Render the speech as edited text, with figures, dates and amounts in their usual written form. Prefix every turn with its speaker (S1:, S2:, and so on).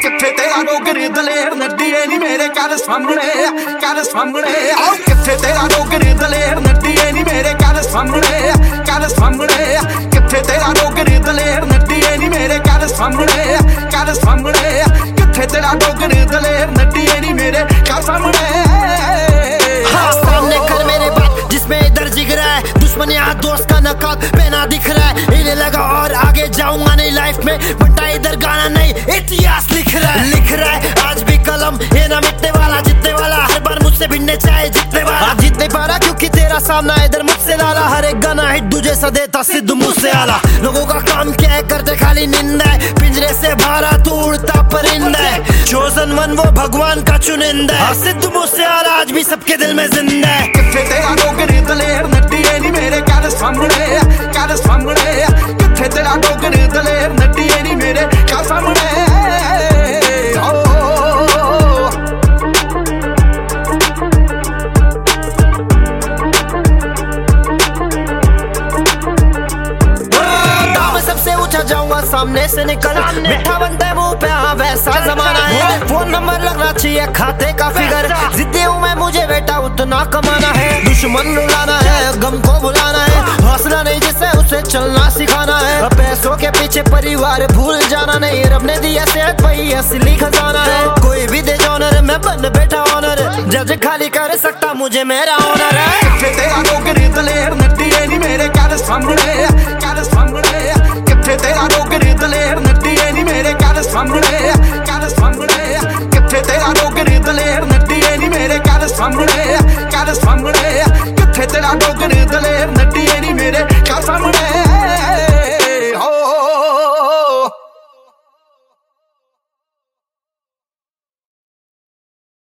S1: किथे तेरा डोगरी दलेर नड्डीए नी मेरे कर सामने आओ किथे तेरा डोगरी दलेर नड्डीए नी मेरे कर सामने किथे तेरा डोगरी दलेर नड्डीए नी मेरे कर सामने किथे तेरा डोगरी दलेर नड्डीए नी मेरे कर सामने।
S2: हाँ, सामने कर मेरे बात जिसमें इधर जिगरा है, दुश्मन यहाँ दोस्त का नकाब पहना दिख रहा है। इन्हें लगा और आगे जाऊंगा नहीं लाइफ में, बटा इधर गाना नहीं इतिहास लिख रहा है आज भी कलम, ये ना मिटने वाला जितने वाला हर बार मुझसे भिड़ने चाहे जितने वाला जीत नहीं पा रहा क्योंकि तेरा सामना इधर मुझसे लाला। हर एक गाना हिट दूजे सा देता सिद्धू मूसे आला। लोगों का काम क्या है, करते खाली निंदा है, पिंजरे से बाहर तू उड़ता परिंदा है, चोजन वन वो भगवान का चुनिंदा है। सिद्धू मूसे आला आज भी सबके दिल में जिंदा है।
S1: किथे तेरा डोगरी दलेर नड्डीए नी मेरे कर सामने किथे तेरा डोगरी दलेर नड्डीए नी मेरे कर सामने।
S2: जाऊंगा सामने से निकल, मिठा बनता है मुंह पे, हाँ वैसा जमाना है। फोन नंबर लगना चाहिए खाते का फिगर, जिद्दी हूँ मैं मुझे बेटा उतना कमाना है। दुश्मन रुलाना है, गम को बुलाना है, हौसला नहीं जिससे उसे चलना सिखाना है। पैसों के पीछे परिवार भूल जाना नहीं, रब ने दिया सेहत वही असली खजाना है। कोई भी दे ऑनर मैं बन बैठा ऑनर, जज खाली कर सकता मुझे मेरा ऑनर है।
S1: किथे तेरा डोगरी दलेर नड्डीए नी मेरे कर सामने किथे तेरा डोगरी दलेर नड्डीए नी मेरे कर सामने किथे तेरा डोगरी दलेर नड्डीए नी मेरे कर सामने किथे तेरा डोगरी दलेर नड्डीए नी मेरे कर सामने।